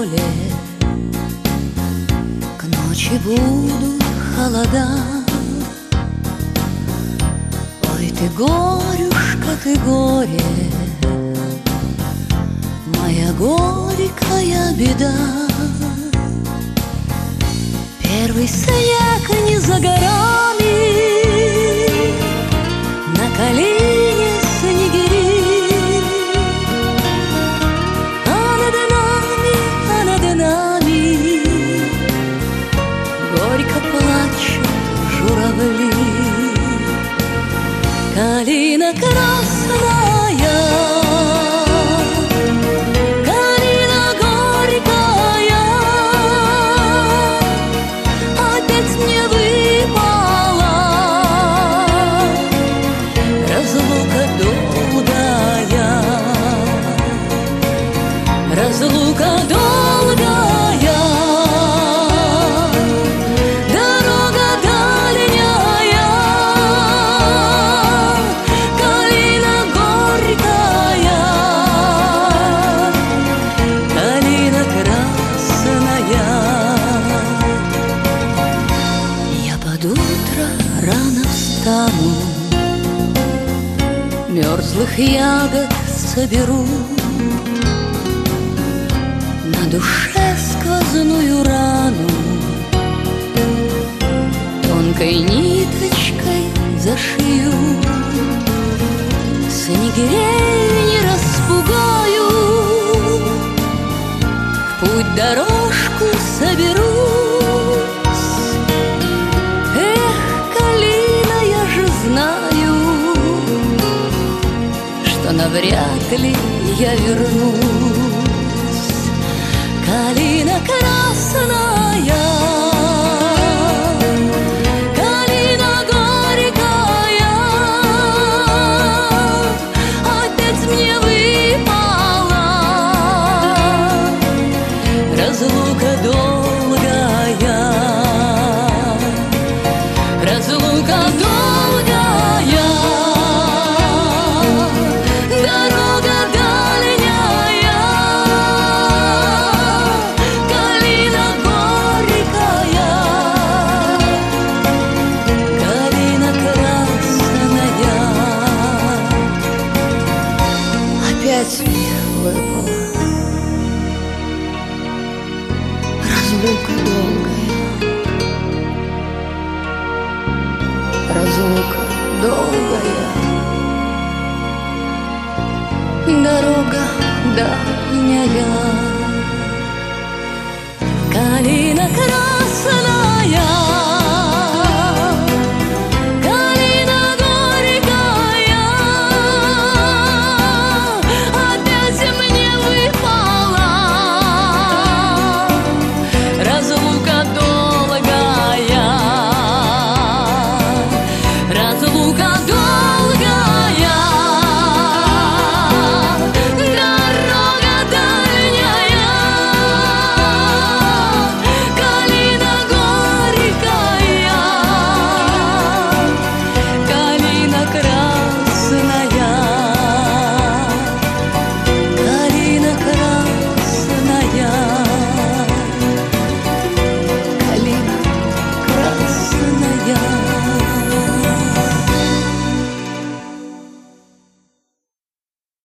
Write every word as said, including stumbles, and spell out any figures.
поле, к ночи будут холода. Ой, ты горюшка, ты горе, моя горькая беда. Первый снег не за горами, на колени снегири, а над нами, а над нами горько плачут журавли. Калина красная, калина горькая, опять мне выпала разлука долгая, разлука долгая. Рано встану, мерзлых ягод соберу, на душе сквозную рану тонкой ниточкой зашью. Снегирей не распугаю, в путь дорожку соберу. Знаю, что навряд ли я вернусь. Калина красная, калина горькая, опять мне выпала разлука долгая, разлука долгая. Опять мне выпала разлука долгая, разлука долгая, дорога дальняя.